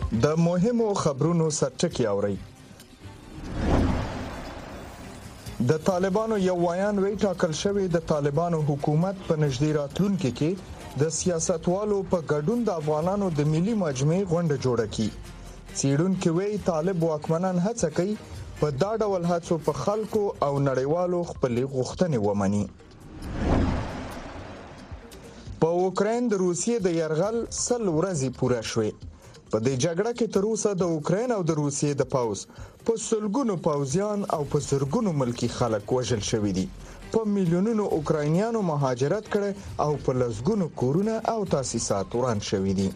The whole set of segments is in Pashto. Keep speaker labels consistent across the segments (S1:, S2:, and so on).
S1: د مهمو خبرونو سرټکی اورئ. د طالبانو یو ویان وی ټاکل شوی د طالبانو حکومت په نږدې راتلونکي کې د سیاستوالو په ګډون د افغانانو د ملي مجمع غونډه جوړه کړي. څېړونکي وی طالب واکمنان هڅه کوي په دا ډول هڅو په خلکو او نړیوالو خپلې غوښتنې ومني. په اوکراین د روسیې د یرغل 100 ورځې پوره شوې. په دې جګړه کې تر اوسه د اوکراین او د روسیې د پوځ په سلګونو پوځیان او په زرګونو ملکی خلک وژل شوي دي. په میلیونونو اوکراینیانو مهاجرت کړي او په لسګونو کورونه او تاسیسات وران شوي دي.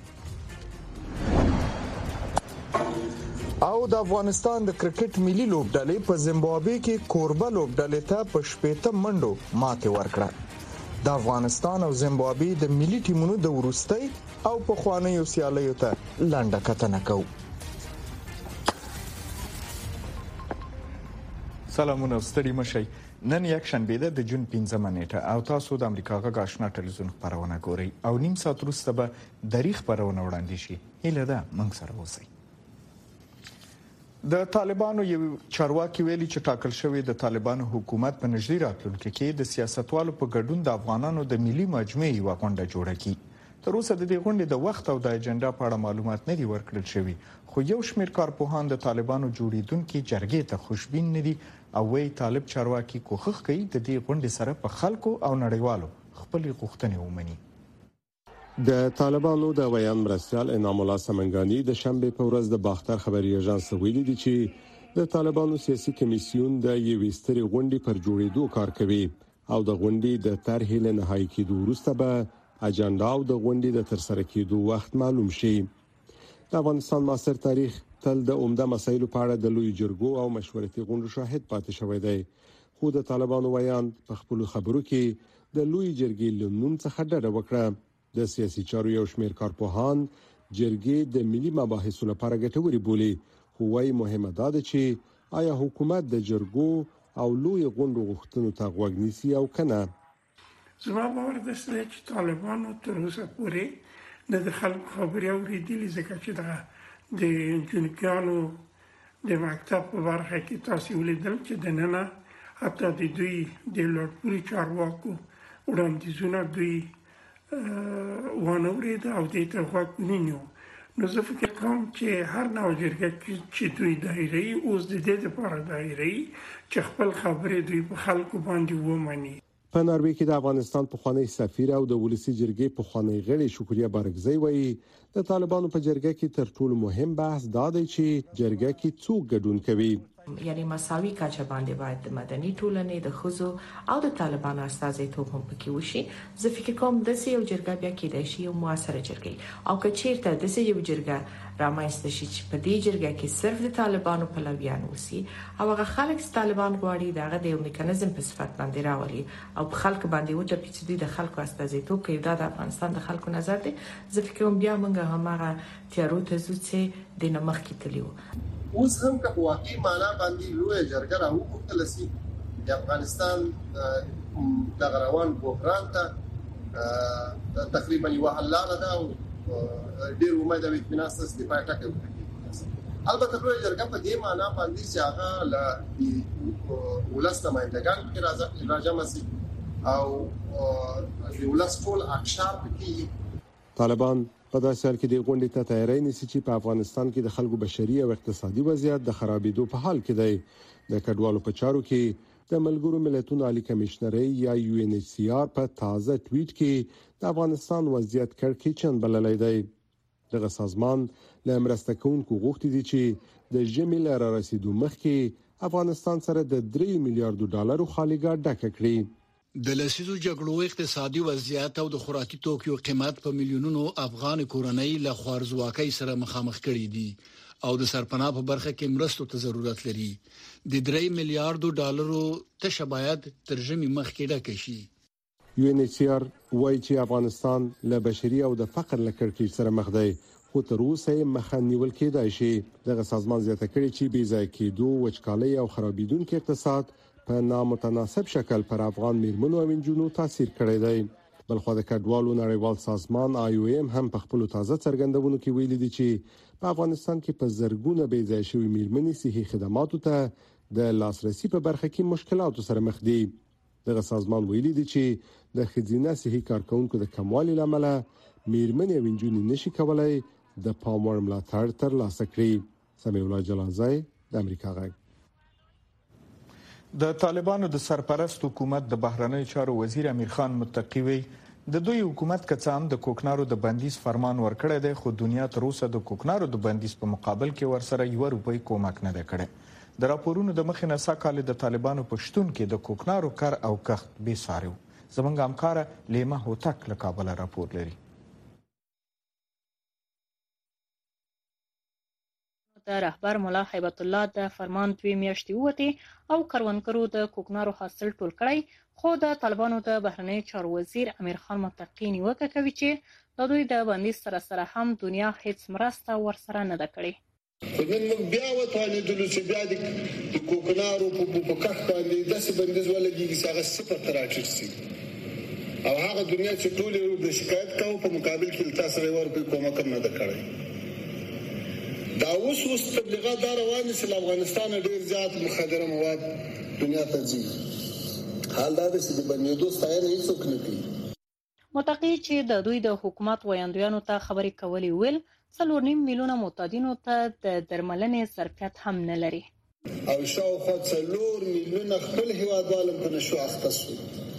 S1: او د افغانستان د کرکټ ملي لوبډلې په زیمبابوې کې کوربه لوبډلې ته په 80 منډو ماتې ورکړه. د افغانستان او زیمبابوې د ملي ټیمونو د وروستۍ او پخوانیو سیالیو ته لنډه کتنه کوو. سلامونه ستړي مشئ. نن یک شنبه ده د جون 15 نیټه او تاسو د امریکا غږ آشنا ټلویزیون خبرونه ګورئ او نیم ساعت وروسته به د خبرونه وړاندې شي. هیله ده موږ سره اوسئ. د طالبانو یو چارواکي ویلي چې ټاکل شوی د طالبانو حکومت په نږدې راتلونکي کې د سیاستوالو په ګډون د افغانانو د ملي مجمع یو غونډه جوړه کړي. تر اوسه د دې غونډې د وخت او د اجنډا په اړه معلومات نه دي ورکړل شوي، خو یو شمېر کارپوهان د طالبانو جوړیدونکو جرګې ته خوشبین نه دي او وايي طالب چارواکي کوښښ کوي د دې غونډې سره په خلکو او نړیوالو خپلې غوښتنې ومني.
S2: د طالبانو د ویان مرستیال انعام الله سمنګانی د شنبه په ورځ د باختر خبري اژانس ویلي دي چې د طالبانو سیاسي کمیسیون د یوې سترې غونډې پر جوړېدو کار کوي او د غونډې د طرحې له نهایی کېدو وروسته به اجنډا او د غونډې د ترسره کېدو وخت معلوم شي. د افغانستان معاصر تاریخ تل د عمده مسایلو په اړه د لوی جرګو او مشورتي غونډو شاهد پاتې شوی دی، خو د طالبانو ویان په خپل خبرو کې د لوی جرګې له نوم څخه ډډه وکړه. د سیاسي چارو یو شمېر کارپوهان جرګې د ملي مباحثو لپاره ګټوري بولي، خو وايي مهمه ده چې آیا حکومت د جرګو او لوی غونډو غوښتنو ته غوږ نیسي او کنه.
S3: زما باور ده چې طالبانو تر اوسه پورې د خلکو خبرې اورېدلې، ځکه چې د جنګیانو د مکتب په برخه کې تاسو ولیدل چې د ننه حتی د دوی د لوړپوړي چارواکو وړاندیزونه دوی وانورید او د ته غوږ نیو. نو زه فکر کوم چې هر نوع جرګه چې دوی دایري اوس د دې لپاره دایري چې خپل خبرې دوی په خلکو باندې ومني.
S2: په ناروې کې د افغانستان پخوانی سفیر او د ولسی جرګې پخوانی غړي شکریا بارګزی وایي د طالبانو په جرګه کې تر ټولو مهم بحث دا دی چې جرګه کې څوک ګډون کوي.
S4: یعنی مساوي کچه باندې باید د مدني ټولنې د خزو او د طالبانو استازیتوب هم پکې وشي. زه فکر کوم د یو جرګه بیا کېدای شي یو موثره جرګه او که چیرته د یو جرګه رامنځته شي چې په دې جرګه کې صرف د طالبانو پلویان وسی او هغه خلک چې طالبان غواړي دغه د یو میکانیزم په صفت باندې راولي او په خلک باندې وټه پیچیدي د خلکو استازیتوب کوي، دا د افغانستان د خلکو نظر دی. زه فکر کوم بیا موږ همغه تیارو ته ځو چې د نمخ کې تلیو.
S5: اوس هم که واقعي معنا باندې لوی جرګه راوړل شي د افغانستان د غروان بحران ته تقریبا یو حل لاره ده او ډیر امید او اطمینان سره د پای ټاکل کیږي. البته لوی جرګه په دې معنا باندې چې هغه له ولس نمائندگان کې راځي مسي او د ولس ټول اقشار کې
S2: طالبان په داسې حال کې د غونډې ته تیاری نیسي چې په افغانستان کې د خلکو بشري او اقتصادي وضعیت د خرابېدو په حال کې دی. د کډوالو په چارو کې د ملګرو ملتونو عالی کمشنري یا UNHCR په تازه ټویټ کې د افغانستان وضعیت کړکېچن بللی دی. دغه سازمان له مرسته کوونکو غوښتي دي چې د ژمي له رارسېدو مخکې افغانستان سره د 3 میلیارډ ډالرو خالیګاه ډکه کړي.
S6: د لسیزو جګړو اقتصادي وضعیت او د خوراکي توکو قیمت په میلیونونو افغان کورنۍ له خوارزواکۍ سره مخامخ کړي دي او د سرپناه په برخه کې مرستو ته ضرورت لري. د 3 میلیارډ ډالرو تشه باید تر ژمي مخکې ډکه شي.
S2: UNHCR وايي چې افغانستان له بشري او د فقر له کړکېچ سره مخ دی، خو تر اوسه مخه نیول کېدای شي. دغه سازمان زیاته کړي چې بې ځای کېدو، وچکالۍ او خرابېدونکو اقتصاد په نامتناسب شکل پر افغان میرمنو او نجونو تاثیر کړی دی. بلخو د کډوالو نړیوال سازمان IOM هم په خپل تازه څرګندونو کې ویلي دي چې په افغانستان کې په زرګونه بې ځای شوی میرمنې صحي خدماتو ته د لاسرسي په برخه کې مشکلاتو سره مخ دي. دغه سازمان ویلي دي چې د خزینه صحي کارکونکو د کموالي لامل میرمنې او نجونې نشي کولای د پاموړ ملاتړ ترلاسه کړي. سمیع الله جلالزای د امریکا غږ.
S1: د طالبانو د سرپرست حکومت د بهرنی چارو وزیر امیر خان متقی وی د دوی حکومت کڅام د کوکنارو د بندیز فرمان ورکړی دی، خو دنیا تر اوسه د کوکنارو د بندیز په مقابل کې ورسره €1 کومک نه دی کړی. د راپورونو د مخې نه ساکال د طالبانو په شتون کې د کوکنارو کار او کښت بې ساري و. زمونږ همکاره لیما هوتک له کابل راپور لري.
S7: د رهبر ملا هیبت الله د فرمان 2 میاشتې ووتې او کروندګرو د کوکنارو حاصل ټول کړی، خو د طالبانو د بهرنی چارو وزیر امیر خان متقی نیوکه کوي چې د دوی د بندیز سره هم دنیا هیڅ مرسته ورسره نه ده کړې.
S8: خو نن موږ بیا وتوانېدلو چې بیا د کوکنارو په کښت باندې داسې بندیز ولګېږي چې هغه صفر ته راټیټ شي او هغه دنیا چې ټولې د شکایت کوو په مقابل کې له تاسو €1 کومک هم نه ده کړی. دا اوس تبلیغات دا روان دي چې له افغانستان ډېر زیات مخدره مواد دنیا ته ځي. حال دا دی چې د بندېدو ستاینه هېڅوک نه کوي.
S7: متقی چې د دوی د حکومت ویاندویانو ته خبرې کولې ویل 4.5 میلیونه معتادینو ته د درملنې ظرفیت هم نه لري
S8: او شاوخوا 4 میلیونه خپل هیوادوال په نشو اخته شول.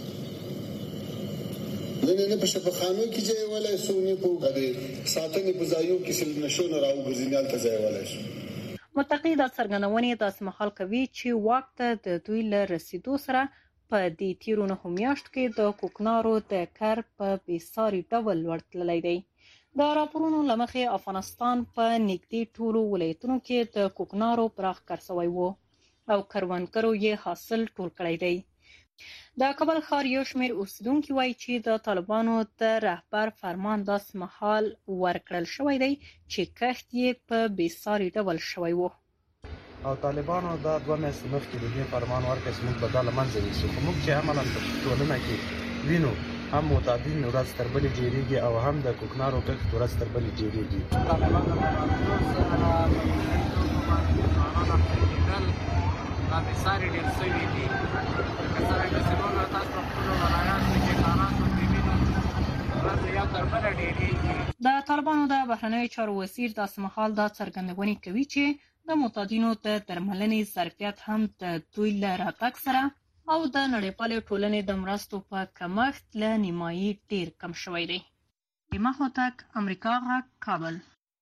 S8: نه په شفاخانو کې ځای ولای سو نه په غږی ساتنې په ځایو کې سل نشو نه راو ګرځینال ته ځای ولای شو.
S7: متقی د څرګندونې د سمحال کوي چې وخت د دوی له رسیدو سره په دې تیرو نه میاشت کې د کوکنارو د کار په بیساري ډول ورتللی دی. د راپورونو لمخې افغانستان په نږدې ټولو ولایتونو کې د کوکنارو پراخ کار شوی و او کروندګرو یې حاصل ټول کړی دی. د کابل ښار یو شمېر اوسیدونکي وایي چې د طالبانو د رهبر فرمان داسې مهال ورکړل شوی دی چې کښت یې په بېساري ډول شوی و
S9: او طالبانو دا 2 میاشتې مخکې د دې فرمان ورکړ چې موږ به دا له منځه یوسو، خو موږ چې عملاً په ټولنه کې وینو هم معتادین ورځ تر بلې ډېرېږي او هم د کوکنارو کښت ورځ تر بلې ډېرېږي.
S10: دا بېساري ډېر شوي دي. لکه څرنګه چې موږ تاسو په خپلو ولایاتو کې کارانو کې وینو ورځ یو تر بله ډېرېږي.
S7: د طالبانو د بهرنیو چارو وزیر داسې مهال دا څرګندونې کوي چې د معتادینو د درملنې ظرفیت هم د دوی له راتګ سره او د نړیوالې ټولنې د مرستو په کمښت له نیمایي ډېر کم شوی دی. لیما هوتک، امریکا غږ، کابل.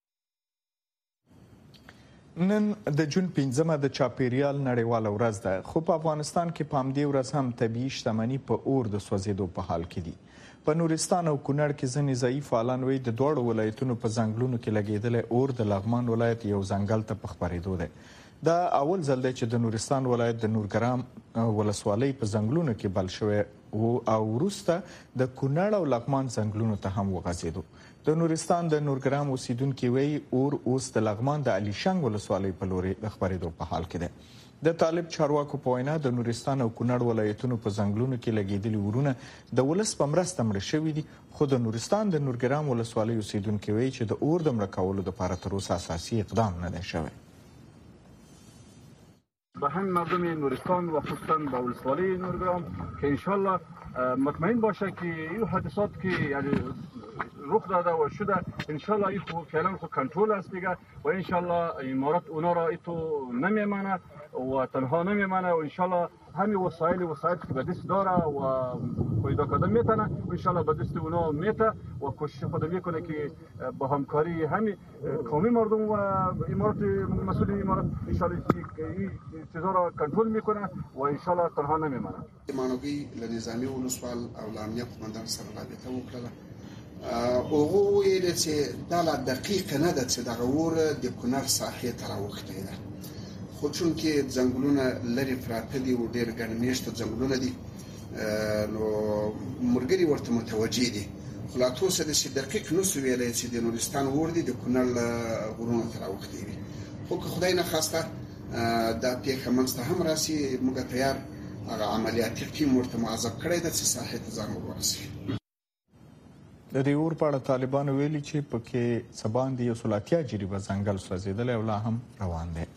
S1: نن د جون 15 د چاپیریال نړیواله ورځ ده، خو په افغانستان کې په همدې ورځ هم طبیعي شتمنۍ په اور د سوځېدو په حال کې دي. په نورستان او کونړ کې ځینې ځایي فعالان وایي د دواړو ولایتونو په ځنګلونو کې لګېدلی اور د لغمان ولایت یو ځنګل ته په خپرېدو دی. دا اول ځل دی چې د نورستان ولایت د نورګرام ولسوالۍ په ځنګلونو کې بل شوی او وروسته د کونړ او لغمان ځنګلونو ته هم وغځېدو. د نورستان د نورګرام اوسیدونکي وایي اور اوس د لغمان د علیشنګ ولسوالۍ په لوري د خپرېدو په حال کې دی. د طالب چارواکو په وینا د نورستان او کونړ ولایتونو په ځنګلونو کې لګېدلي اورونه د ولس په مرسته مړه شوي دي، خو د نورستان د نورګرام ولسوالۍ اوسیدونکي وایي چې د اور د مړه کولو لپاره تر اوسه اساسي اقدام نه دی شوی.
S11: به هم مردم نورستان و خصوصا با ولسوالی نورگرام که انشالله مطمئن باشه که این حادثات که یعنی رخ داده و شده انشالله این فعلا خود کنترل است دیگه و انشالله امارات اونا را ایتو نمیمانه و تنها نمیمانه و انشالله همین وسایل که به دست داره و پیدا کردن میتونه و انشالله به دست اونا میته و کوشش خود میکنه که با همکاری همین قومی مردم و امارات مسئول امارات انشالله این چیزا را کنترل میکنه و انشالله تنها نمیمانه.
S12: مانوی لنظامی ولسوال او لامنیه قومندان سره رابطه وکړه او ویل چې دا دقیق نه ده چې د غور د کونړ ساحې ته راوخته ده، خو چون کې ځنګلونه لري پراته دي او ډېر ګڼ میشته ځنګلونه دي نو مرګري ورته متوجه دي، خو لا تر اوسه داسې دقیق نسو ویلی چې د نورستان اور دي د کونړ غرونو ته راوخته وي، خو که خدای نه خواسته دا پیښه منځته هم راسي موږ تیار هغه عملیاتي ټیم ورته معذب کړی ده چې ساحې ته ځان ورسوي.
S1: د دې اور په اړه طالبانو ویلي چې پکې سباندې یو سلاتیا جریبه ځنګل سوځیدل او لا هم روان دی.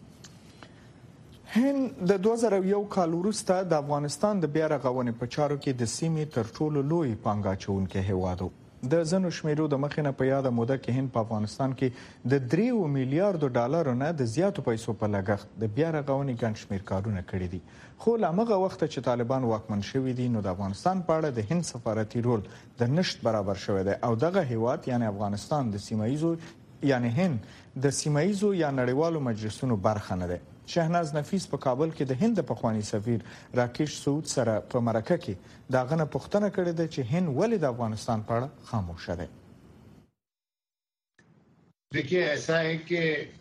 S1: هند د 2001 کال وروسته د افغانستان د بیا رغونې په چارو کې د سیمې تر ټولو لوی پانګاچونکی هیواد و. د ځنو شمیرو د مخینه په یاده موده کې هند په افغانستان کې د 3 میلیارډ ډالرو نه د زیاتو پیسو په لګښت د بیا رغونې ګڼ شمیر کارونه کړي دي. خو له هغه وخت چې طالبان واکمن شوي دي نو د افغانستان په اړه د هند سفارتي رول د نشت برابر شوی دی او دغه هیواد یعنی افغانستان د سیمایزو یعنی هند د سیمایزو یا نړیوالو مجلسونو برخه نه دی. شهناز نفیس په کابل کې د هند پخوانی سفیر راکیش سعود سره په مرکه کې دا غنه پوښتنه کړې ده چې هند ولې د افغانستان په اړه خاموش دی.
S13: देखिए ऐसा है कि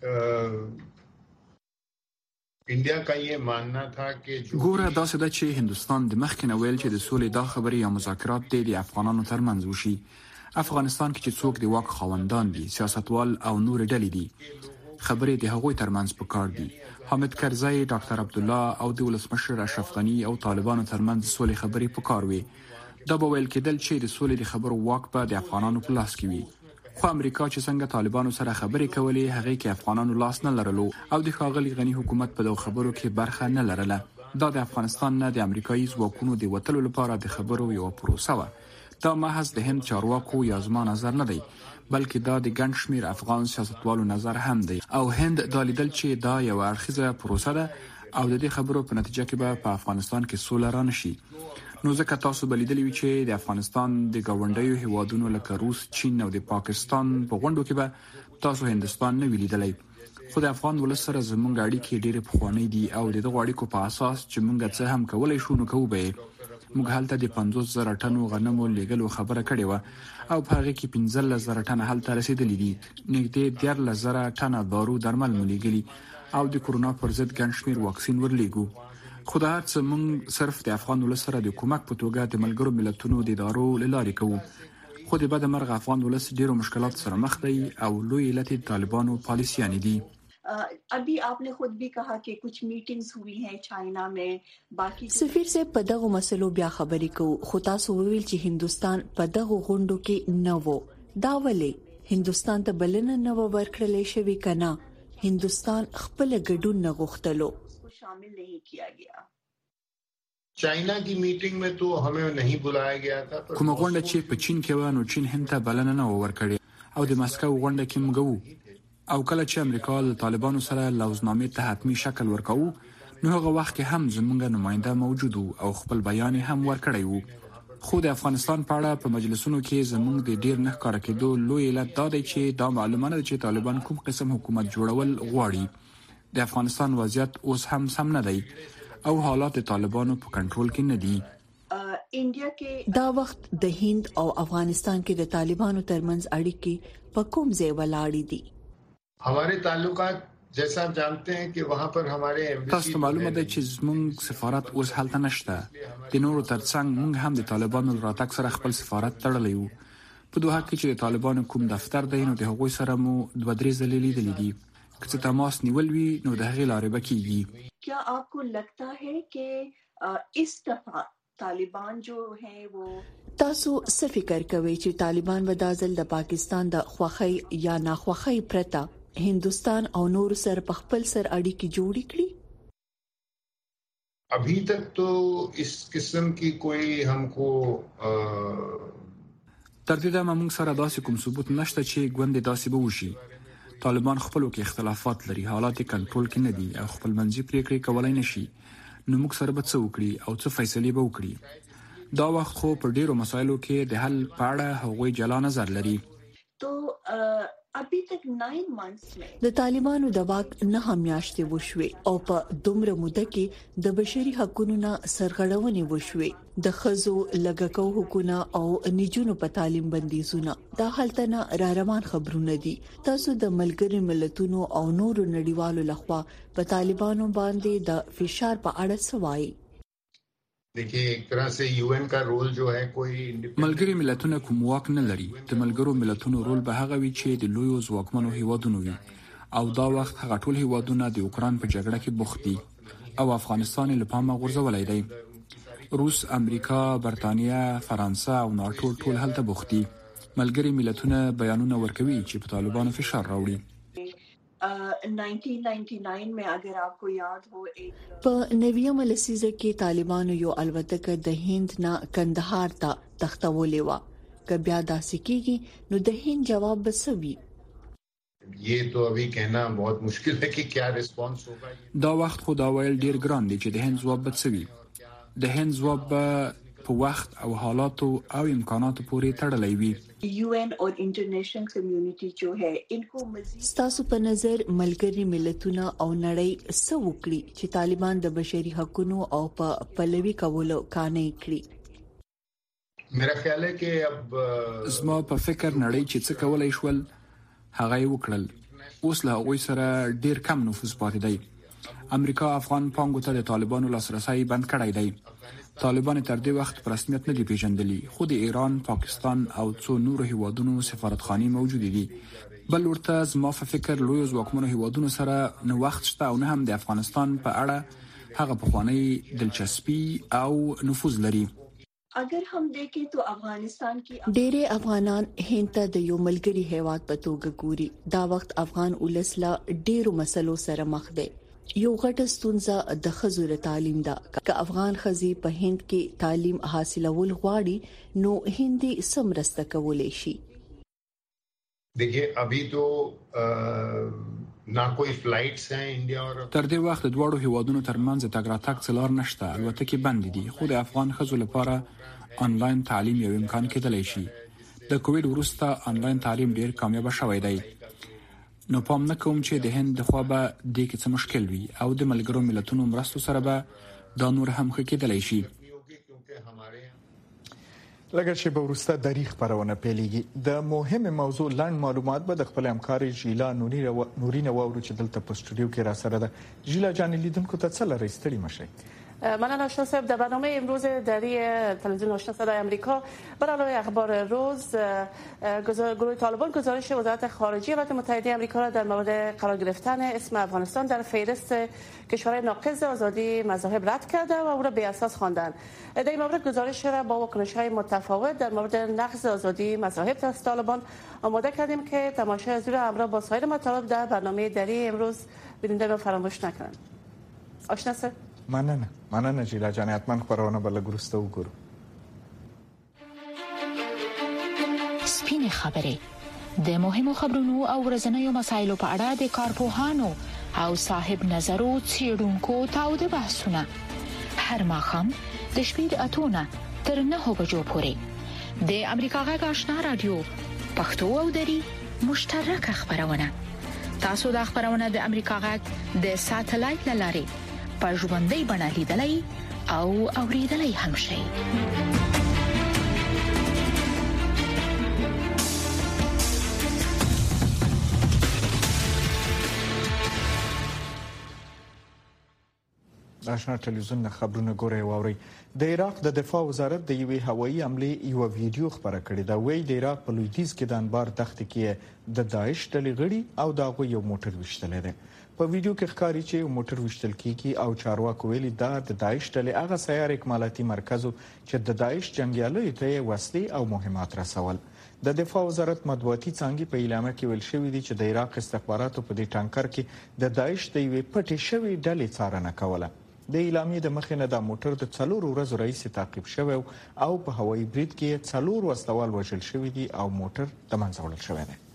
S13: इंडिया का ये मानना था कि
S14: ګوره داسې ده چې هندوستان د مخکې ویل چې د سولې دا خبرې یا مذاکرات د افغانانو ترمنځ وشي. افغانستان کې چې څوک د واک خاوندان دي سیاستوال او نور ډلې دي خبرې د هغوی ترمنځ پکار دي. حامد کرزی، ډاکټر عبدالله او د ولسمشر اشرف غنی او طالبانو ترمنځ سولې خبرې پکار وي. دا به ویل کېدل چې د سولې د خبرو واک به د افغانانو په لاس کې وي. خو امریکا چې څنګه طالبانو سره خبرې کولې هغه کې افغانانو لاس نه لرلو او د ښاغلي غنی حکومت په دغه خبرو کې برخه نه لرله. دا د افغانستان نه د امریکایي ځواکونو د وټلو لپاره د خبرو یو پروسه و. دا محض د هند چارواکو یا زما نظر نه دی بلکې دا د ګڼ شمیر افغان سیاستوالو نظر هم دی او هند دا لیدل چې دا یو اړخیزه پروسه ده او د دې خبرو په نتیجه کې به په افغانستان کې سوله رانشي. نو ځکه تاسو به لیدلی وي چې د افغانستان د ګاونډیو هیوادونو لکه روس، چین او د پاکستان په غونډو کې به تاسو هندستان نه ویلیدلی. خو د افغان ولس سره زموږ اړیکې ډېرې پخوانۍ دي او د دغو اړیکو په اساس چې موږ څه هم کولی شو نو کوو به موږ هلته د 50,000 ټنو غنمو لیږلو خبره کړې وه او په هغې کې 15,000 ټنه هلته رسېدلي دي. نږدې 13,000 ټنه دارو درمل مو لیږلي او د کورونا پر ضد ګڼ شمېر واکسین ورلیږو. خو دا هر څه موږ صرف د افغان ولس سره د کومک په توګه د ملګرو ملتونو د ادارو له لارې کوو. خو د بده مرغه افغان ولس ډېرو مشکلات سره مخ دی او لوی علت یې طالبانو پالیسیانې دي.
S15: अभी आपने खुद भी कहा कि कुछ मीटिंग्स हुई हैं चाइना में बाकी
S16: سفیر से په دغه مسلو بیا خبرې کوو. خو تاسو ویل چې هندستان په دغه غونډو کې نه وو. دا ولې هندستان ته بلنه نه ورکړل شوې کنه هندستان خپل ګډون نه غوښتلو
S15: शामिल नहीं किया गया.
S13: चाइना की मीटिंग में तो हमें नहीं बुलाया गया था.
S14: کومه غونډه چې په چین کې و نو چین هند ته بلنه نه ورکړې او د مسکو غونډه کې موږ او کله چې امریکا له طالبانو سره لوزنامې ته حتمی شکل ورکاو نو هغه وخت کې هم زموږ نماینده موجود او خپل بیان هم ورکړی وو. خو د افغانستان په اړه په مجلسونو کې زموږ د ډیر نه ښکاره کېدو لوی علت دا دی چې دا معلومه نه ده چې طالبان کوم قسم حکومت جوړول غواړي. د افغانستان وضعیت اوس هم سم نه دی او حالات د طالبانو په کنټرول کې نه دي.
S16: دا وخت د هند او افغانستان کې د طالبانو ترمنځ اړیکې په کوم ځای ولاړې دي؟
S13: हमारे ताल्लुकात जैसा आप जानते हैं कि वहां पर हमारे
S14: تاسو معلومه ده چې زموږ سفارت اوس هلته نشته. د نورو ترڅنګ موږ هم د طالبانو راتګ سره خپل سفارت تړلی وو. په دوحه کې چې د طالبانو کوم دفتر دی نو د هغوی سره مو 2-3 ځلې لیدلي دي. که تماس نیول وي نو د هغې لارې به کیږي.
S15: क्या आपको लगता है कि इस दफा طالبان जो हैं वो
S16: تاسو څه فکر کوئ چې طالبان به دا ځل د پاکستان د خوخۍ یا ناخوخۍ پرته هندوستان او نور سره په خپل سر اړیکې جوړې کړي؟
S13: अभी तक तो इस किस्म की कोई हमको
S14: تر دې دمه موږ سره داسې کوم ثبوت نشته چې ګوندې داسې به وشي. طالبان خپلو کې اختلافات لري، حالات کنټرول کې نه دي او خپل منځي پریکړې کولای نشي. نو موږ سره به څه وکړي او څه فیصلې به وکړي. دا وخت خو په ډیرو مسایلو کې د حل په اړه هغوی جلا نظر لري.
S15: ابھی تک 9 months میں
S16: د طالبانو د واک نه میاشتې وشوي او په دومره موده کې د بشري حقوقو نه سرغړونې وشوي. د خزو لګکو حقوقونه او نجونو په تعلیم بندیزونه دا حالت نه را روان خبرونه دي. تاسو د ملګرو ملتونو او نورو نړیوالو لخوا په طالبانو باندې د فشار په اړه سوای؟
S13: देखिए एक तरह से यूएन का रोल जो है कोई
S14: ملګری ملتونه کوم واک نه لري. د ملګرو ملتونو رول به هغه وي چې د لویو ځواکمنو هیوادونو وي او دا وخت هغه ټول هیوادونه د اوکران په جګړه کې بوخت دي او افغانستان له پامه غورځولای دی. روس، امریکا، برتانیا، فرانسه او ناتو ټول هلته بوخت دي. ملګری ملتونه بیانونه ورکوي چې په طالبانو فشار راوړي.
S15: 1999 में अगर आपको याद हो
S16: په 90 لسیزه کې طالبانو یو الوتکه د هند نه کندهار ته تختولې و. که بیا داسې کېږي نو د هند جواب بسوي.
S13: ये तो अभी कहना बहुत मुश्किल है कि क्या रिस्पांस होगा.
S14: دا وخت خو دا ویل ډیر ګران دي چې د هند جواب بسوي. د هند جواب په وخت او حالاتو او امکاناتو پورې تړلی وي.
S15: UN और इंटरनेशनल कम्युनिटी जो है इनको मजीद
S16: ستاسو په نظر ملګری ملتونه او نړۍ څه وکړي چې طالبان د بشري حقوقو او په پلوي کولو کانې کړي؟
S13: मेरा ख्याल है कि अब
S14: زما په فکر نړۍ چې څه کولای شول هغه یې وکړل. اوس له هغوی سره ډیر کم نفوذ پاتې دی. امریکا افغان پانګو ته د طالبانو لاسرسي بند کړی دی. طالبان تر دې وخت په رسمیت نه دي پیژندلي، خو د ایران، پاکستان او څو نورو هیوادونو سفارتخانې موجود دي. بل ورته زما په فکر لوی ځواکمنو هیوادونو سره نه وخت شته او نه هم د افغانستان په اړه هغه پخوانی دلچسپي او نفوذ لري.
S15: اگر हम देखें तो افغانستان کی
S16: ډېر افغانان هند ته د یو ملګری هیواد په توګه ګوري. دا وخت افغان ولسلا ډېرو مسلو سره مخ دی. یو غټه ستونزه د ښځو تعلیم ده. که افغان ښځې په هند کې تعلیم حاصلول غواړي نو هندي سمرسته کولای شي.
S13: देखिए अभी तो ना कोई फ्लाइट्स हैं इंडिया और
S14: تر دې وخت دواړو هیوادونو ترمنځ تګ راتګ څلور نشته. البته بند دي، خو د افغان ښځو لپاره آنلاین تعلیم یو امکان کېدلی شي. د کووډ وروسته آنلاین تعلیم ډیر کامیاب شوی دی. نو پام نه کوم چې د هند د خوا به د کې څه مشکل وي او د ملګرو ملتونو مرستو سره به دا نور هم ښه کېدلی شي.
S1: لکه چې به وروسته تاریخ خبرونه پیلېږي. د مهمه موضوع لاند معلومات به د خپل همکاري ژیلا نورینه واورو چې دلته په استودیو کې را سره ده. ژیلا جان لیدونکو ته څه لري ستړي مشه؟
S17: من آشنا صاحب در برنامه امروز دری تلویزیون آشنا صدای آمریکا برای اخبار روز گروه طالبان گزارش وزارت خارجه ایالات متحده آمریکا را در مورد قرار گرفتن اسم افغانستان در فهرست کشورهای ناقض آزادی مذاهب رد کرده و او را بی اساس خواندند. در این مورد گزارش را با واکنش‌های متفاوت در مورد نقض آزادی مذاهب از طالبان آماده کردیم که تماشای از را همراه با سایر مطالب در برنامه دری امروز بیننده را فراموش نکنند. آشنا صاحب
S1: مننه ژیلا جان، حتما خبرونه بل ګرسته وګورو.
S18: سپینې خبرې د مهمو خبرونو او ورځنیو مسایلو په اړه د کارپوهانو او صاحب نظرو څېړونکو تاوده بحثونه هر ماښام د شپې د 8 تر 9 بجو پورې د امریکا غږ آشنا رادیو پښتو او دری مشترکه خبرونه. تاسو د خبرونه د امریکا غږ د ساتلایت لارې په ژوندۍ بڼه لیدلای او اوریدلای هم شي.
S1: آشنا ټلویزیون خبرونه ګوري واوري. د عراق د دفاع وزارت د یوې هوایي حمله یو ویډیو خبره کړې ده. وایي د عراق په لویدیځ کې د انبار دښته کې د داعش ډلې غړي او دغه یو موټر وشتل دي. په ویډیو کې ښکاري چې موټر وشتل کیږي او چارواکو ویلي دا د داعش ډلې هغه سیار اکمالاتي مرکزو چې د داعش جنگیالیو ته وسلې او مهمات رسول. د دفاع وزارت مطبوعاتي څنګه په اعلامیه کې ویل شوی دی چې د عراق استخباراتو په دې ټانکر کې د داعش د یوې پټې شوی ډلې څارنه کوله. د اعلامیې د مخې نه د موټر د 4 ورځو رئیس تعقیب شوی او په هوایي برید کې 4 وسلوال وژل شوی دي او موټر د منځه وړل شوی دی.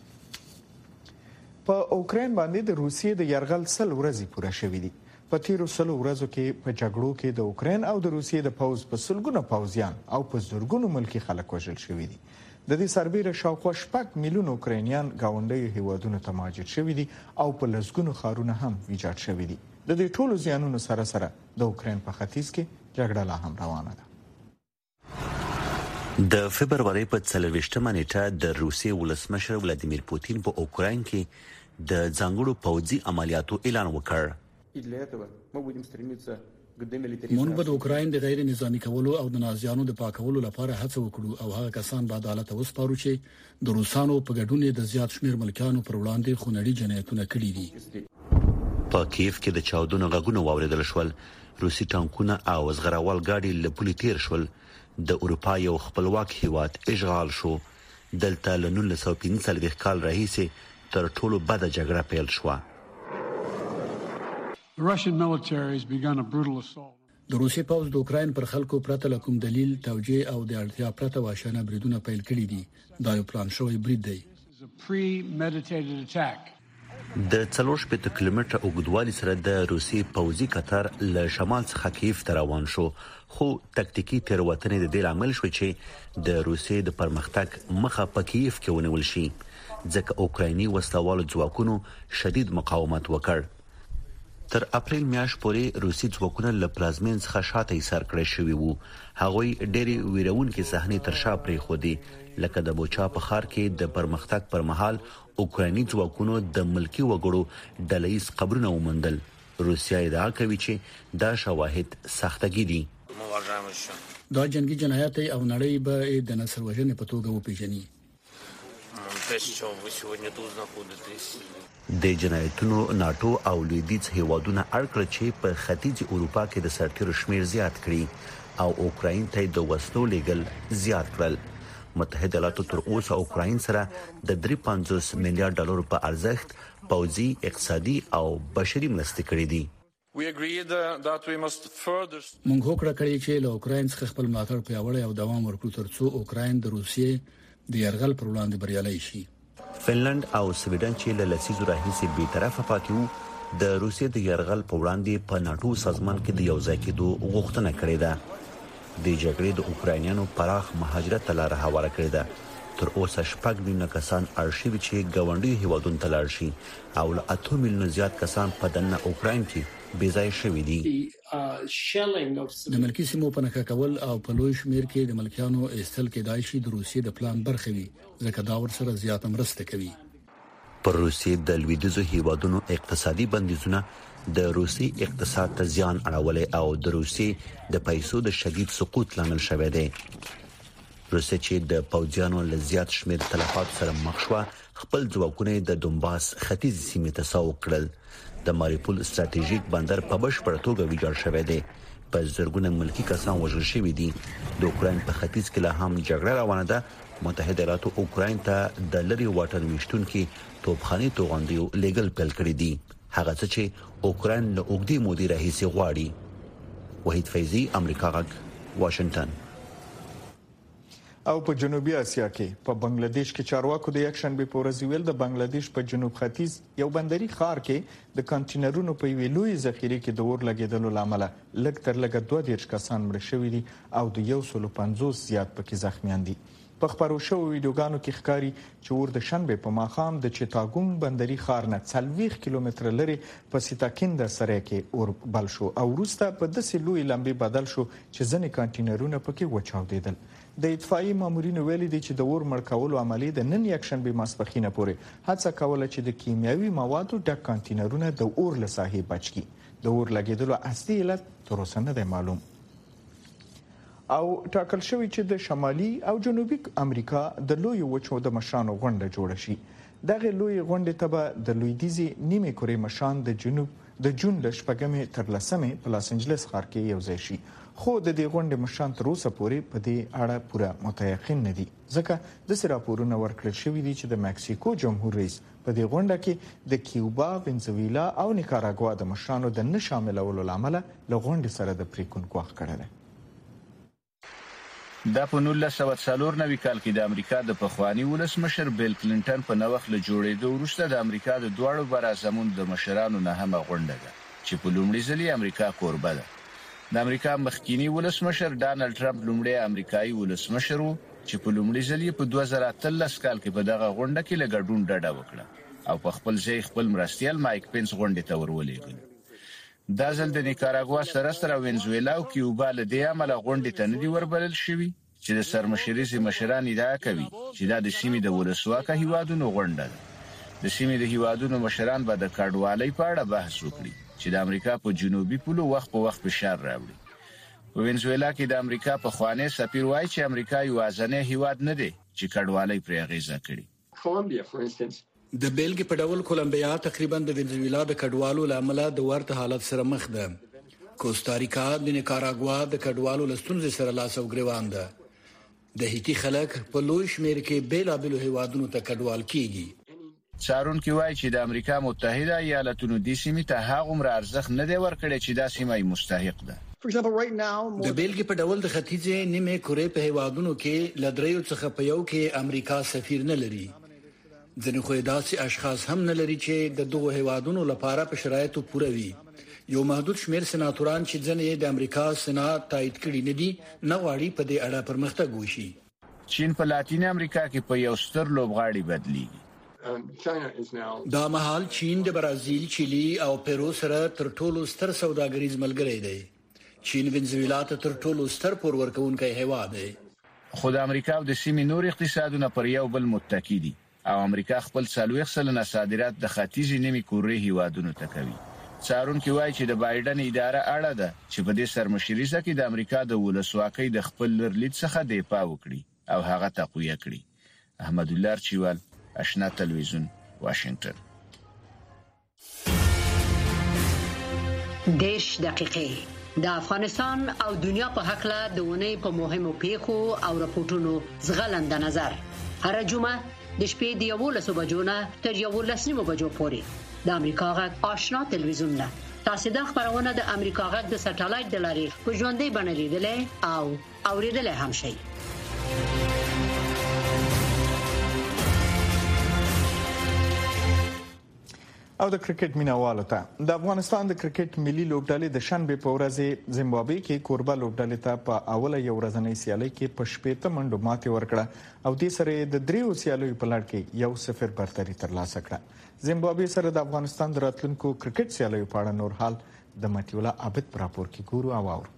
S1: په اوکرين باندې د روسیې د يرغل 100 ورځې پوره شوې دي. په تیرو 100 ورځو کې په جګړو کې د اوکرين او د روسیې د پوز په سلګونو پوزیان او په زورګونو ملکی خلک وژل شوې دي. د دې سربېره شاوخوا 6 میلیون اوکرانیان گاونډي هیوادونو ته مهاجر شوي دي او په لسګونو خارونه هم ویجاړ شوي دي. د دې ټولو زیانونو سره سره د اوکرين په ختیځ کې جګړه لا هم روانه ده.
S19: د فبرवरी په 23مه نیټه د روسیې ولسمشر ولادیمیر پوتین په اوکراین کې د ځانګړو پوځي عملیاتو اعلان وکړ.
S6: موږ به د اوکراین د غیر نظامی کولو او د نازیانو د پاکولو لپاره هڅه وکړو او هغه کسان به عدالت وسپارو چې د روسانو په ګډون د زیات شمیر ملکانو پر وړاندې خونړي جنایتونه کړي دي.
S19: په کیف کې د چاودنو غږونه واوریدل شول. روسي ټانکونه او زغروال ګاډي له پولې تیر شول. د اروپا یو خپلواک هیواد اشغال شو. دلته له 1945 کال راهیسې تر ټولو بده جګړه پیل شوه.
S6: د روسي پوځ د اوکراین پر خلکو پرته له کوم دلیل توجیه او د اړتیا پرته واشانه بریدونه پیل کړي دي. دا یو پلان شوی برید دی.
S19: د 4 کیلومتره اوږدوالي سره د روسي پوځي کتر له شمال څخه کیف ته روان شو، خو تکتیکی تیروتنې د دې لامل شو چې د روسي د پرمختګ مخه په کیف کې ونیول شي، ځکه اوکرایني وسلوالو ځواکونو شدید مقاومت وکړ. تر اپریل میاشت پورې روسي ځواکونه له پلازمین څخه شاته ایسار کړی شوي وو. هغوی ډېری ویرونکې صحنې تر شا پرېښودې، لکه د بوچا په ښار کې د پرمختګ پر مهال اوکرایني ځواکونو د ملکی وګړو ډله‌ییز قبرونه وموندل. روسیا ادعا کوي چې دا شواهد سختګي دي.
S6: دا جنگي جنایات او نړۍ به د نسل وژنې په توګه وپیژني.
S19: د جنایتونو ناتو او لویدیځ هیوادونه اړکړه چې په ختیځ اروپا کې د سرتیرو شمیر زیات کړي او اوکراین ته د وسلو لیږل زیات کړل. متحده ایالاتو تر اوسه اوکراین سره د 350 میلیارډ ډالر په ارزښت پوځي، اقتصادي او بشري مرستې کړې دي.
S6: موږ هوکړه کړې چې له اوکراین څخه خپل ملاتړ پیاوړی او دوام ورکړو ترڅو اوکراین د روسیې د یرغل پر وړاندې بریالي شي.
S19: فنلند او سویډن چې له لسیزو راهیسې بی‌طرفه پاتې وو، د روسیې د یرغل په وړاندې په ناتو سازمان کې د یوځای کېدو غوښتنه کړې ده. د جګړې د اوکراینیانو پراخ مهاجرت ته لاره هواره کړې ده. تر اوسه 6 میلیونه کسان اړ شوي چې ګاونډي هیوادونو ته لاړ شي او له 8 میلیونه زیات کسان په دننه اوکراین کې بې ځای شوي دي.
S6: د ملکی سیمو په نښه کول او په لوی شمیر کې د ملکیانو ایستل کېدای شي د روسیې د پلان برخه وي، ځکه دا ورسره زیاته مرسته کوي.
S19: پر روسیې د لویدیځو هیوادونو اقتصادي بندیزونه د روسي اقتصاد ته زیان اړولې او د روسي د پیسو د شدید سقوط لامل شوی دی. روسیه چې د پوځیانو له زیات شمیر تلفات سره مخ شوه، خپل ځواکونه د دونباس ختیځ سیمې ته سوق کړل. د ماریپول ستراتیژیک بندر په بشپړه توګه ویجاړ شوی دی. په زرګونه ملکی کسان وژل شوي دي. د اوکراین په ختیځ کې لا هم جګړه روانه ده. متحده ایالاتو اوکراین ته د لری واټن ویشتونکو توپخانې توغندیو لیګل پیل کړی دي، هغه څه چې اوکراین له اوږدې مودې راهیسې غواړي. وحید فیضی، امریکا غږ، واشنگټن.
S1: او په جنوبي اسیا کې په بنگلاديش کې چارواکو د یک شنبه په ورځ ویل د بنگلاديش په جنوب ختیځ یو بندري ښار کې د کانټینرونو په ویلوي ذخیره کې د اور لګیدلو لامل لږ تر لږه 2 کسان مړ شوي دي او د 150 زیات پکې زخمیان دي. په خبرو شوو ویډیوګانو کې ښکاري چې اور د شنبه په ماښام د چټاګون بندري ښار نه 40 کیلومتر لري په سیتاکند سره کې اور بل شو او وروسته په داسې لوی لمبې بدل شو چې ځنې کانټینرونه پکې وچاودېدل. د اطفائي مامورینو ویلي دي چې د اور مړ کولو عملیه د نن یک شنبه ماسپخینه پورې هڅه کوله چې د کیمیاوي موادو ډک کانټینرونه د اور له ساحې بچ کړي. د اور لګیدلو اصلي علت تر اوسه نه دی معلوم. او ټاکل شوی چې د شمالي او جنوبي امریکا د لوی وچو د مشرانو غونډه جوړه شي. دغه لوی غونډه ته به د لویدیځي نیمه کورې مشران د جون د شپږمې تر لسمې په لاس انجلس ښار کې یو ځای شي. خو د دې غونډې مشران تر اوسه پورې په دې اړه پوره متيقن نه دي، ځکه د راپورونو ورکړل شوی دي چې د مکسیکو جمهور رئیس په دې غونډه کې د کیوبا، وینزویلا او نیکاراګوا د مشرانو د نه شاملولو لامل له غونډې سره د پریکون کوخ کړل.
S20: دا په 1994 کال کې د امریکا د پخوانی ولسمشر بیل کلینټن په نوښت له جوړېدو وروسته د امریکا د دواړو برازمون د مشرانو نه هم غونډه ده چې په لومړي ځل امریکا کوربه ده. د امریکا مخکینی ولسمشر ډانلډ ټرمپ لومړی امریکایي ولسمشر و چې په لومړي ځل په 2013 کال کې په دغه غونډه کې لګډون ډډه وکړه او په خپل ځای خپل مرستیال مایک پنس غونډه ته ورولېږل. دا ځل د نیکاراګوا سره وینزویلا او کیوبا له دې عمله غونډه ته نه دی وربلل شوی چې د سرمشري مشران ادعا کوي چې دا د سیمې د ولسواکه هیوادونو غونډه ده. د سیمې د هیوادونو مشران به د کډوالۍ په اړه بحث وکړي چې د امریکا په جنوبي پولو وخت په وخت فشار راوړي. په وینزویلا کې د امریکا په خوانې سفیر وایي چې امریکا یوازینی هیواد نه دی چې کډوالۍ پرې اغیزه کړي.
S6: د بیلګې په ډول کولمبیا تقریبا د وینزویلا د کډوالو لامل د ورته حالت سره مخ ده. کوستاریکا د نیکاراګوا د کډوالو لستونزې سره لاس او ګریوان ده. د هیتی خلک په لوی شمیر کې بیلابلو هیوادونو ته کډوال کیږي.
S20: څارونکو وایي چې د امریکا متحده ایالاتونو د سیمې ته هغومره ارزښت نه دی ورکړی چې دا سیمه مستحق ده.
S6: د بیلګې په ډول د ختیځې نیمه کورې په هیوادونو کې لدریو څخه په یو کې امریکا سفیر نه لري. ځینې خو داسې اشخاص هم نه لري چې د دغو هیوادونو لپاره په شرایطو پوره وي. یو محدود شمیر سناتوران چې ځنې د امریکا سېنات تایید کړي نه دي نه غواړي په دې اړه پرمختګ وشي.
S20: چین په لاتین امریکا کې په یو ستر لوبغاړي بدلیږي.
S6: دا مهال چین د برازیل، چیلي او پیرو سره تر ټولو ستر سوداګریز ملګری دی. چین وینزویلا ته تر ټولو ستر پور ورکوونکی هیواد دی.
S20: خو د امریکا او د سیمې نور اقتصادونه پر یو بل متکی دي او امریکا خپل 40% صادرات د ختیځې نیمې کورې هیوادونو ته کوي. څارونکو وایي چې د بایدن اداره اړه ده چې په دې سرمشریزه کې د امریکا د ولسواکۍ د خپل لرلید څخه دفاع وکړي او هغه تقویه کړي. احمد الله چوال، آشنا تلویزیون، واشنگټن.
S21: 10 دقیقې د افغانستان او دنیا په حق له دونه په مهمو پیښو او راپورټونو زغلند نظر. هر جمعه د شپې د 11 بجو نه تر 11 بجو پورې د امریکا غږ آشنا تلویزیون نه تاسو د خبرونه د امریکا غږ د سټلایټ د لارې په ژوندۍ بڼه لیدلې او اوریدلې هم شي.
S1: او د کرکټ مینوالو ته د افغانستان د کرکټ ملي لوبډلې د شنبه په ورځ زیمبابوې کې کوربه لوبډلې ته په اوله یو ورځنۍ سیالي کې په 60 منډو ماتې ورکړه او د سره د دریو سیالیو په لړ کې 1-0 برتري ترلاسه کړه. زیمبابوې سره د افغانستان د راتلونکو کرکټ سیالیو په اړه نور حال د متیولا عابد پر راپور کې ګورو او اور.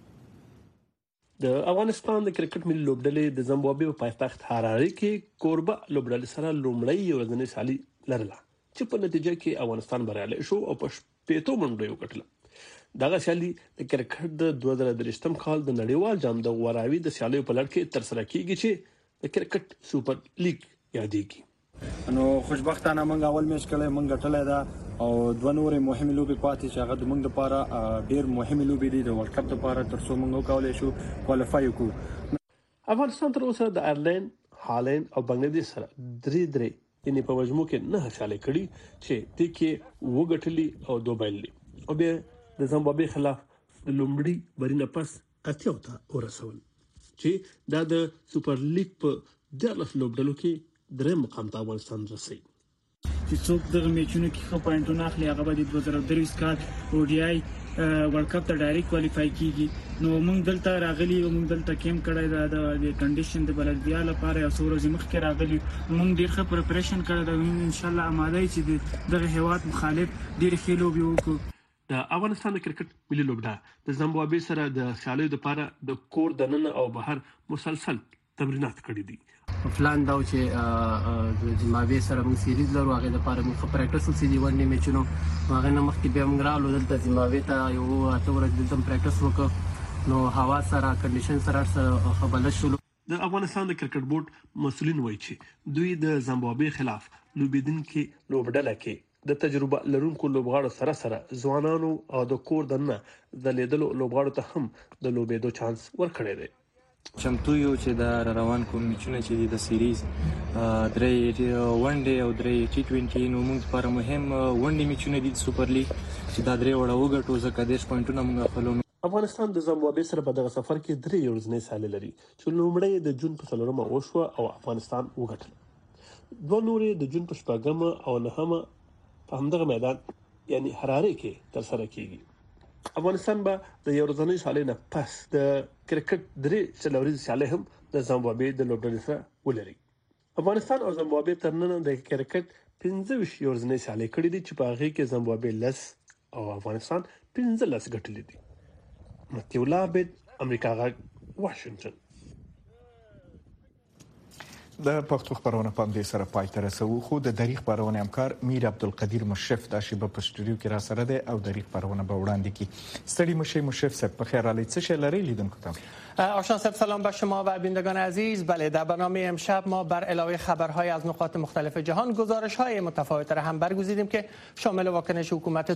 S22: د افغانستان د کرکټ ملي لوبډلې د زیمبابوې په پایتخت هاراره کې کوربه لوبډلې سره لومړی یو ورځنۍ سیالي لرله چې په نتیجه کې افغانستان بریالی شو او په 60 منډو یې وکړه. دغه سیالي د کرکټ د 2023م کال د نړیوال جام د غوراوي د سیالیو په لړ کې تر سره کیږي چې د کرکټ سوپر لیګ یادېږي.
S23: نو خوشبختانه موږ اول میچ کړی موږ ټلای دا او دوه نورې مهمه لوبي پاتې چې هغه د موږ لپاره ډیر مهمه لوبي دي د ورلد کپ لپاره تر څو موږ کولای شو کوالیفای وکړو.
S22: افغانستان تر اوسه د آیرلند، هالند او بنگلاديش سره درې یعنی په مجموع کې 9 سیالۍ کړي چې د کې وګټلي او دوه بایللي او بیا د زیمبابوې خلاف د لومړي برینه پس اتیاو ته ورسول چې دا د سوپر لیګ په 10 لوبډلو کې دریم مقام ته افغانستان رسي.
S24: چې څوک دغه میچونو کې خو پوینټونه اخلي هغه به د 2023 کال ODI ورلد کپ ته ډایرکټ کوالیفای کیږي. نو موږ دلته راغلي او موږ دلته کیم کړی د کنډیشن د بلدیا لپاره او څو ورځې مخکې راغلي موږ ډیر ښه پریپریشن کړی دا ان شاء الله آماده چې دغه هیواد مخالف ډیر ښه لوبي وکړو.
S22: د افغانستان د کرکټ ملي لوبډله د زیمبابوې سره د سیالیو لپاره د کور دننه او بهر مسلسل تمرینات کړي دي.
S25: پلان دا چې د زیمبابوې سره موږ سیریز لرو هغه لپاره موږ پریکټس وکړو د ونډې میچونو هغه نه مخکې بیا موږ رالو دلته زیمبابوې ته یو اته ورځې دلته پریکټس وکړو نو هوا سره کنډیشن سره خبرل شو.
S22: د افغانستان د کرکټ بورډ مسولین وایي چې دوی د زیمبابوې خلاف لوبیدونکو لوبډله کې د تجربه لرونکو لوبغاړو سره سره ځوانانو او د کور دننه د لیدلو لوبغاړو ته هم د لوبېدو چانس ورکړی دی.
S26: چمتو یو چې د روان کوم میچونه چې د سیریز درې ونډې او درې T20 نو موږ لپاره مهم ونډې میچونه دي سوپر لیګ چې دا درې وړه وګټو ځکه 10 پوینټونه موږ خپلو.
S22: افغانستان د زیمبابوې سره په دغه سفر کې درې ورځنۍ سیالۍ لري چې لومړی د جون په 4مه وشوه او افغانستان وګټل. دوه نورې د جون په 8مه او 9مه په همدغه میدان یعنی هراره کې تر سره کیږي. افغانستان به د یو ورځنۍ سیالۍ نه پس د کرکټ درې څلوريز سیالۍ هم د زیمبابوې د لوبډلې سره ولري. افغانستان او زیمبابوې ترننه د کرکټ 15 یو ورځنۍ سیالۍ کړې دي چې په هغه کې زیمبابوې 10 او افغانستان 15 ګټلې دي. متیولا عابد، امریکا غږ، واشنگټن.
S1: د پښتو خبرونه په دې سره پای ته رسو خو د دریغ خبرونه همکار میر عبدالقدیر مشرف د شیبه په استودیو کې را سره دی او دریغ خبرونه به وړاندې کی. ستړي مشرف صاحب په خیر علی څه شلری لیدونکو ته
S27: آشنا صاحب سلام به شما و بینندگان عزیز. بله در برنامه امشب ما بر علاوه خبرهای از نقاط مختلف جهان گزارش‌های متفاوت را هم برگزیدیم که شامل واکنش حکومت